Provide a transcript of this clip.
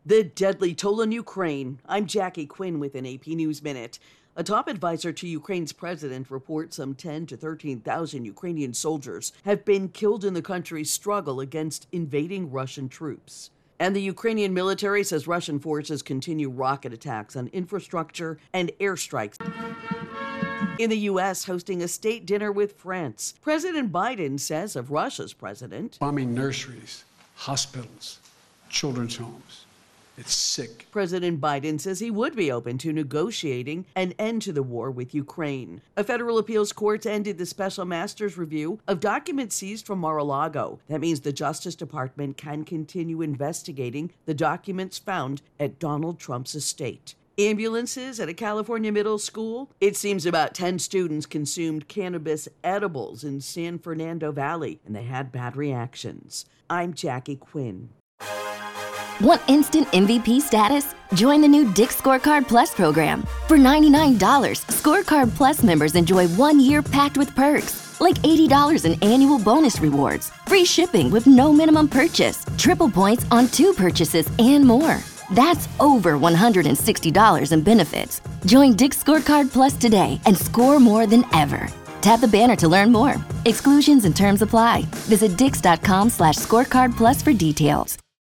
The deadly toll in Ukraine. I'm Jackie Quinn with an AP News Minute. A top advisor to Ukraine's president reports some 10 to 13,000 Ukrainian soldiers have been killed in the country's struggle against invading Russian troops. And the Ukrainian military says Russian forces continue rocket attacks on infrastructure and airstrikes. In the U.S., hosting a state dinner with France, President Biden says of Russia's president, bombing nurseries, hospitals, children's homes. It's sick. President Biden says he would be open to negotiating an end to the war with Ukraine. A federal appeals court ended the special master's review of documents seized from Mar-a-Lago. That means the Justice Department can continue investigating the documents found at Donald Trump's estate. Ambulances at a California middle school. It seems about 10 students consumed cannabis edibles in San Fernando Valley, and they had bad reactions. I'm Jackie Quinn. Want instant MVP status? Join the new Dick's Scorecard Plus program. For $99, Scorecard Plus members enjoy 1 year packed with perks, like $80 in annual bonus rewards, free shipping with no minimum purchase, triple points on 2 purchases, and more. That's over $160 in benefits. Join Dick's Scorecard Plus today and score more than ever. Tap the banner to learn more. Exclusions and terms apply. Visit dix.com/scorecardplus for details.